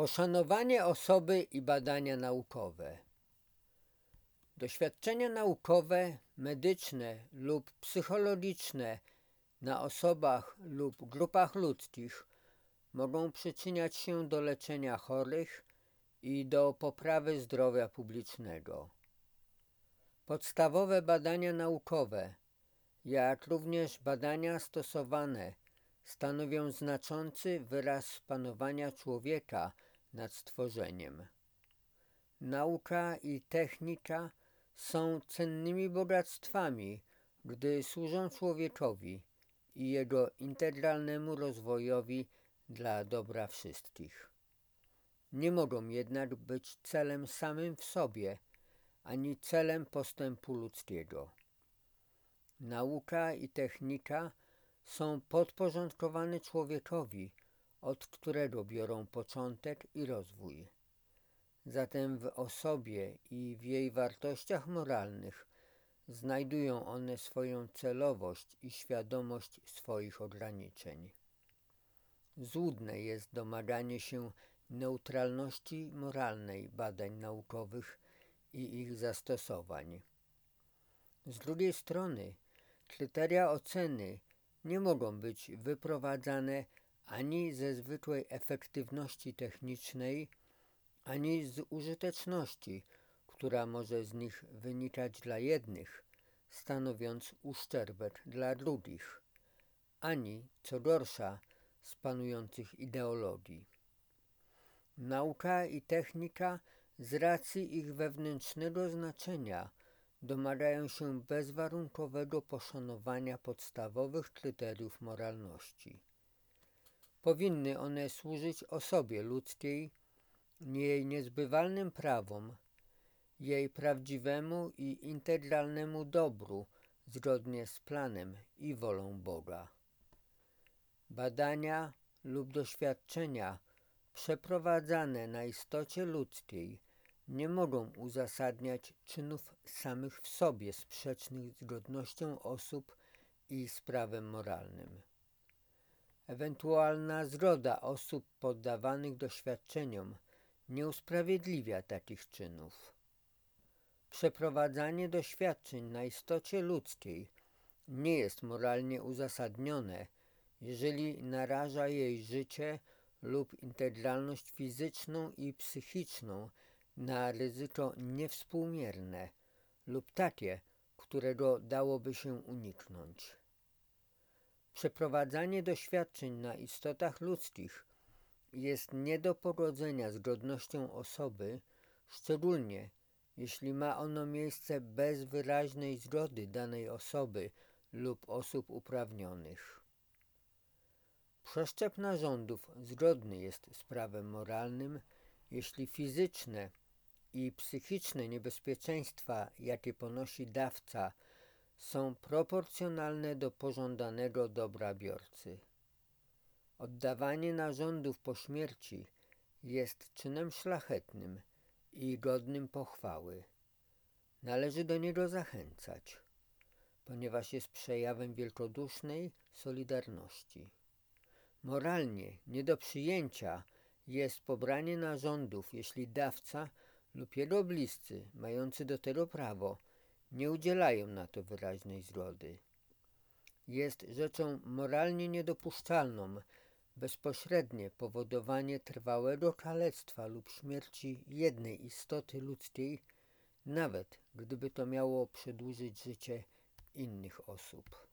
Poszanowanie osoby i badania naukowe. Doświadczenia naukowe, medyczne lub psychologiczne na osobach lub grupach ludzkich mogą przyczyniać się do leczenia chorych i do poprawy zdrowia publicznego. Podstawowe badania naukowe, jak również badania stosowane, stanowią znaczący wyraz panowania człowieka nad stworzeniem. Nauka i technika są cennymi bogactwami, gdy służą człowiekowi i jego integralnemu rozwojowi dla dobra wszystkich. Nie mogą jednak być celem samym w sobie, ani celem postępu ludzkiego. Nauka i technika są podporządkowane człowiekowi, od którego biorą początek i rozwój. Zatem w osobie i w jej wartościach moralnych znajdują one swoją celowość i świadomość swoich ograniczeń. Złudne jest domaganie się neutralności moralnej badań naukowych i ich zastosowań. Z drugiej strony, kryteria oceny nie mogą być wyprowadzane ani ze zwykłej efektywności technicznej, ani z użyteczności, która może z nich wynikać dla jednych, stanowiąc uszczerbek dla drugich, ani, co gorsza, z panujących ideologii. Nauka i technika z racji ich wewnętrznego znaczenia domagają się bezwarunkowego poszanowania podstawowych kryteriów moralności. Powinny one służyć osobie ludzkiej, jej niezbywalnym prawom, jej prawdziwemu i integralnemu dobru zgodnie z planem i wolą Boga. Badania lub doświadczenia przeprowadzane na istocie ludzkiej nie mogą uzasadniać czynów samych w sobie sprzecznych z godnością osób i z prawem moralnym. Ewentualna zgoda osób poddawanych doświadczeniom nie usprawiedliwia takich czynów. Przeprowadzanie doświadczeń na istocie ludzkiej nie jest moralnie uzasadnione, jeżeli naraża jej życie lub integralność fizyczną i psychiczną na ryzyko niewspółmierne lub takie, którego dałoby się uniknąć. Przeprowadzanie doświadczeń na istotach ludzkich jest nie do pogodzenia z godnością osoby, szczególnie jeśli ma ono miejsce bez wyraźnej zgody danej osoby lub osób uprawnionych. Przeszczep narządów zgodny jest z prawem moralnym, jeśli fizyczne i psychiczne niebezpieczeństwa, jakie ponosi dawca, są proporcjonalne do pożądanego dobra biorcy. Oddawanie narządów po śmierci jest czynem szlachetnym i godnym pochwały. Należy do niego zachęcać, ponieważ jest przejawem wielkodusznej solidarności. Moralnie nie do przyjęcia jest pobranie narządów, jeśli dawca lub jego bliscy, mający do tego prawo, nie udzielają na to wyraźnej zgody. Jest rzeczą moralnie niedopuszczalną bezpośrednie powodowanie trwałego kalectwa lub śmierci jednej istoty ludzkiej, nawet gdyby to miało przedłużyć życie innych osób.